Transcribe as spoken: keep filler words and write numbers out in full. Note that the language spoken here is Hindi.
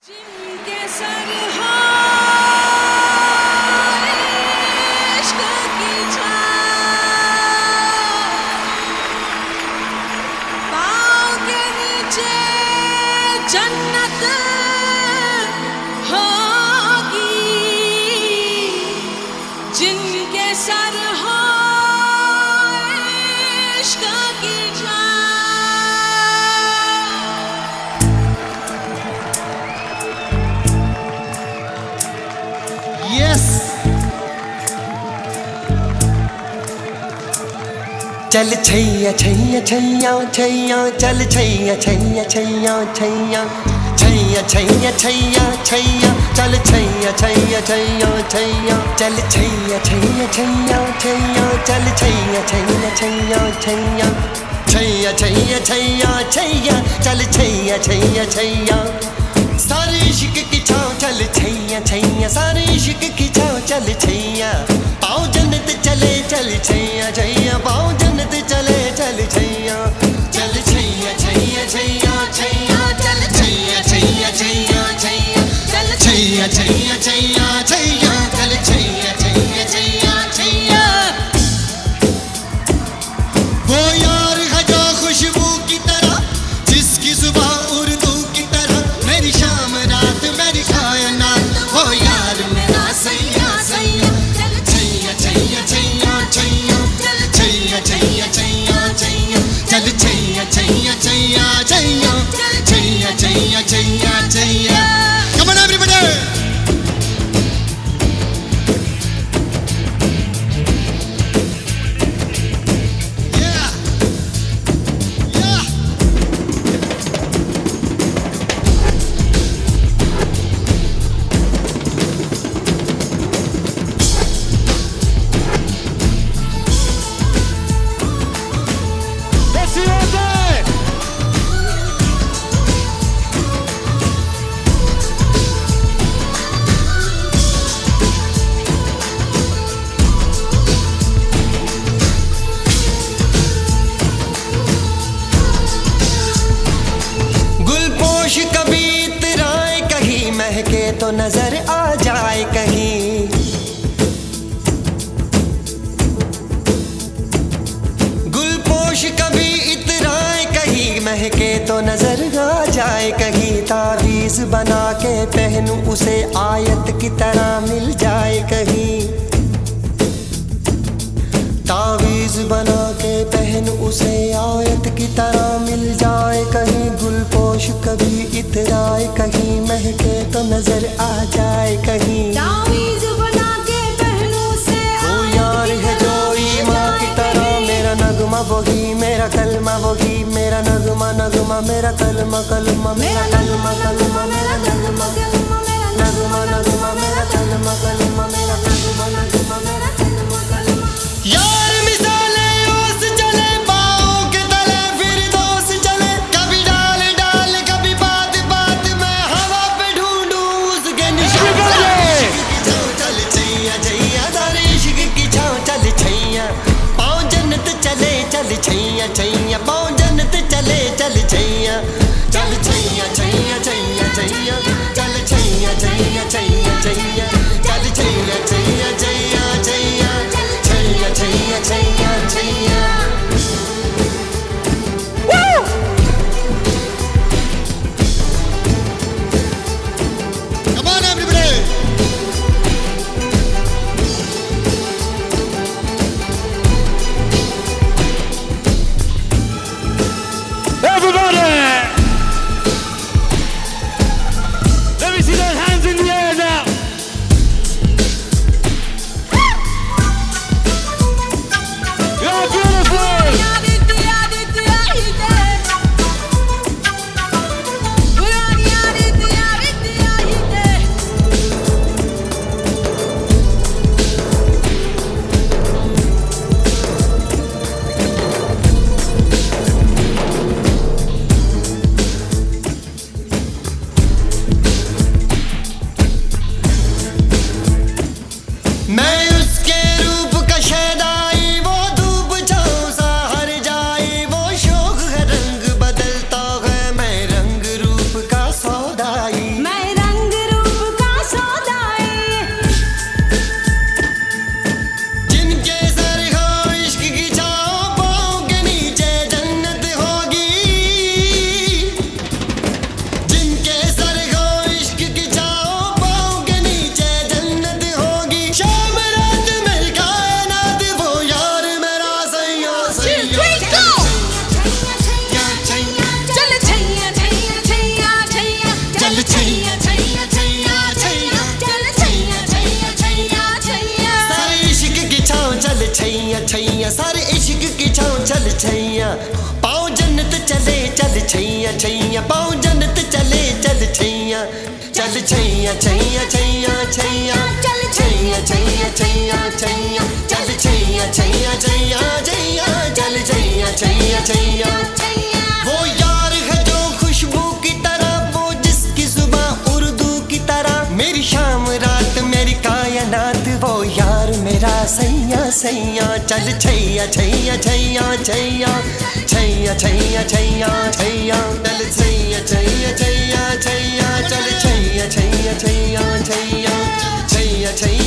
जिनके सर हो इश्क की छाँव, पाँव के नीचे जन्नत होगी। जिनके सर हो इश्क की छाँव। Yes. चल छैया छैया छैया छैया चल छैया छैया छैया छैया छैया छैया छैया छैया चल छैया छैया छैया छैया चल छैया छैया छैया छैया चल छैया छैया छैया छैया छैया छैया छैया छैया चल छैया छैया छैया सारे इश्क की छाँव चल छैया छैया सारे इश्क की छाँव चल छैया पाँव जन्नत चले चल छैया छैया पाँव जन्नत चले चल छैया चल छैया छैया छैया छैया चल छैया छैया छैया छैया चल छैया छैया छैया छैया चल छैया छैया छैया छैया वो यार है जो खुशबू की तरह जिसकी सुबह उर्दू की तरह मेरी शाम रात मेरी कायनात वो यार मेरा सैया सैया चल छैया छैया छैया छैया चल छैया छैया छैया छैया चल छैया छैया छैया छैया चल Chaiyya Chaiyya Chaiyya Chaiyya Come on everybody. Yeah. Yeah. गुलपोश कभी इतराए कहीं महके तो नजर आ जाए कहीं गुलपोश कभी इतराए कहीं महके तो नजर आ जाए कहीं तावीज़ बना के पहनूं उसे आयत की तरह मिल जाए कहीं तावीज़ बना के पहन उसे आयत की तरह मिल जाए कहीं गुलपोश कभी इतराए कहीं महके तो नजर आ जाए कहीं तावीज़ बना के पहनूं से वो यार है जो ईमान की तरह मेरा नगमा वही मेरा कलमा वही मेरा नगमा नगमा मेरा कलमा कलमा मेरा कलमा कलमा मेरा नगमा नगमा नगमा मेरा कलमा कलमा मेरा नगमा नगमा मेरा कलमा कलमा यार मिसाले ओस चले पाँव के तले फिर दोस्त चले कभी डाल डाल कभी बात बात में हवा पे ढूंढूं उसके निशान चल छैया छैया सारे इश्क की छाँव चल छैया पाँव जन्नत चले चल छैया छैया पाँव जन्नत चले चल छैया चल छैया छैया छैया पाँव जन्नत चले चल छैया छैया, पाँव जन्नत चले चल छैया, चल छैया छैया छैया छैया, चल छैया छैया छैया छैया, चल छैया छैया छैया छैया, चल छैया छैया छैया। वो यार है जो खुशबू की तरह, वो जिसकी जुबान उर्दू की तरह, मेरी शाम रात मेरी कायनात, वो यार मेरा सैया सैया। चल छैया छैया छैया छैया, छैया छैया छैया छैया, चल छैया छैया छैया छैया, चल छैया छैया छैया छैया, छैया छैया।